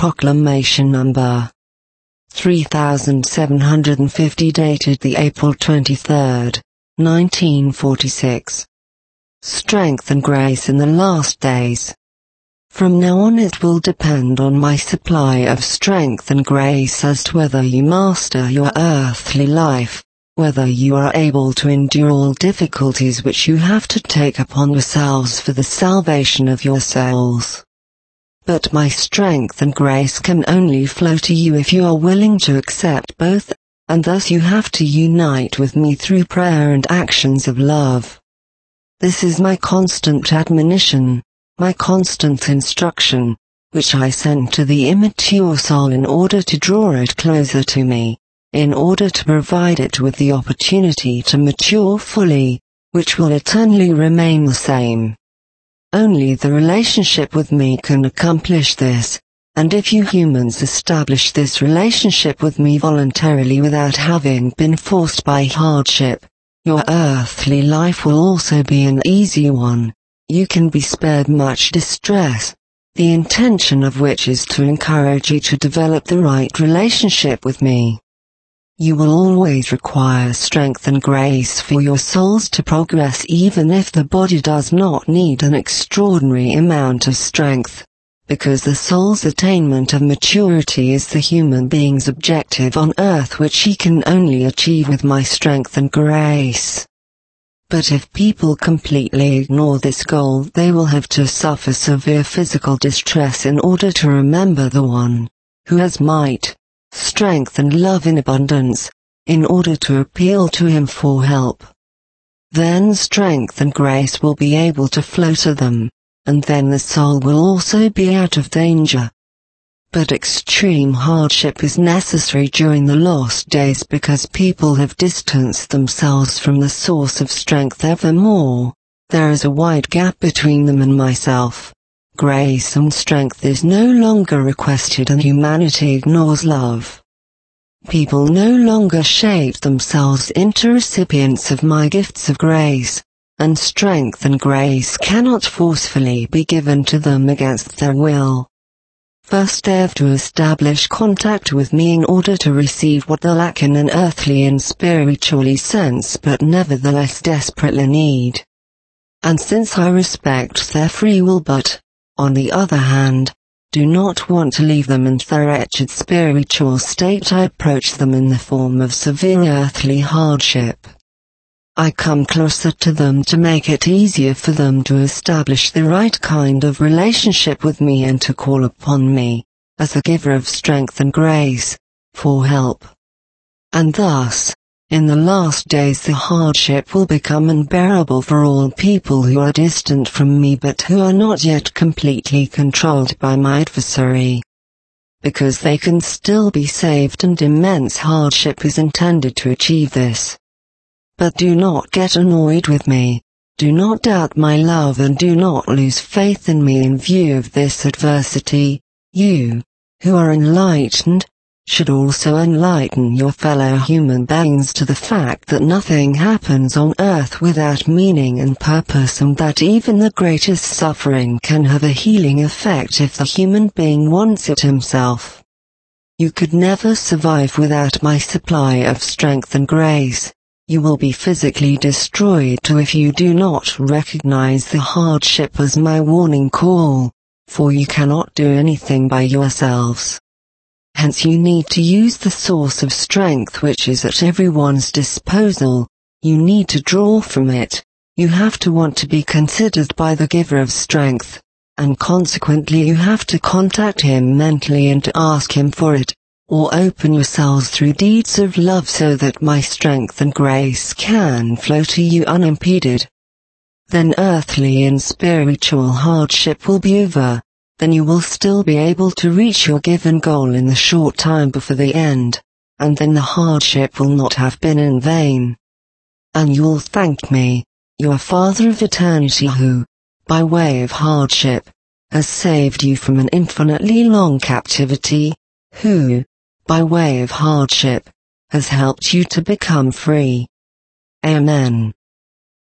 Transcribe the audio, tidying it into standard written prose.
Proclamation Number 3750 dated the April 23rd, 1946. Strength and grace in the last days. From now on it will depend on my supply of strength and grace as to whether you master your earthly life, whether you are able to endure all difficulties which you have to take upon yourselves for the salvation of your souls. But my strength and grace can only flow to you if you are willing to accept both, and thus you have to unite with me through prayer and actions of love. This is my constant admonition, my constant instruction, which I send to the immature soul in order to draw it closer to me, in order to provide it with the opportunity to mature fully, which will eternally remain the same. Only the relationship with me can accomplish this, and if you humans establish this relationship with me voluntarily without having been forced by hardship, your earthly life will also be an easy one. You can be spared much distress, the intention of which is to encourage you to develop the right relationship with me. You will always require strength and grace for your souls to progress, even if the body does not need an extraordinary amount of strength, because the soul's attainment of maturity is the human being's objective on earth, which he can only achieve with my strength and grace. But if people completely ignore this goal, they will have to suffer severe physical distress in order to remember the one who has might, strength and love in abundance, in order to appeal to him for help. Then strength and grace will be able to flow to them, and then the soul will also be out of danger. But extreme hardship is necessary during the lost days because people have distanced themselves from the source of strength ever more. There is a wide gap between them and myself. Grace and strength is no longer requested and humanity ignores love. People no longer shape themselves into recipients of my gifts of grace, and strength and grace cannot forcefully be given to them against their will. First they have to establish contact with me in order to receive what they lack in an earthly and spiritually sense but nevertheless desperately need. And since I respect their free will but, on the other hand, do not want to leave them in their wretched spiritual state, I approach them in the form of severe earthly hardship. I come closer to them to make it easier for them to establish the right kind of relationship with me and to call upon me, as the giver of strength and grace, for help. And thus, in the last days the hardship will become unbearable for all people who are distant from me but who are not yet completely controlled by my adversary. Because they can still be saved, and immense hardship is intended to achieve this. But do not get annoyed with me, do not doubt my love, and do not lose faith in me in view of this adversity. You, who are enlightened, should also enlighten your fellow human beings to the fact that nothing happens on earth without meaning and purpose, and that even the greatest suffering can have a healing effect if the human being wants it himself. You could never survive without my supply of strength and grace. You will be physically destroyed too if you do not recognize the hardship as my warning call, for you cannot do anything by yourselves. Hence you need to use the source of strength which is at everyone's disposal. You need to draw from it. You have to want to be considered by the giver of strength, and consequently you have to contact him mentally and to ask him for it, or open yourselves through deeds of love so that my strength and grace can flow to you unimpeded. Then earthly and spiritual hardship will be over. Then you will still be able to reach your given goal in the short time before the end, and then the hardship will not have been in vain. And you will thank me, your Father of eternity, who, by way of hardship, has saved you from an infinitely long captivity, who, by way of hardship, has helped you to become free. Amen.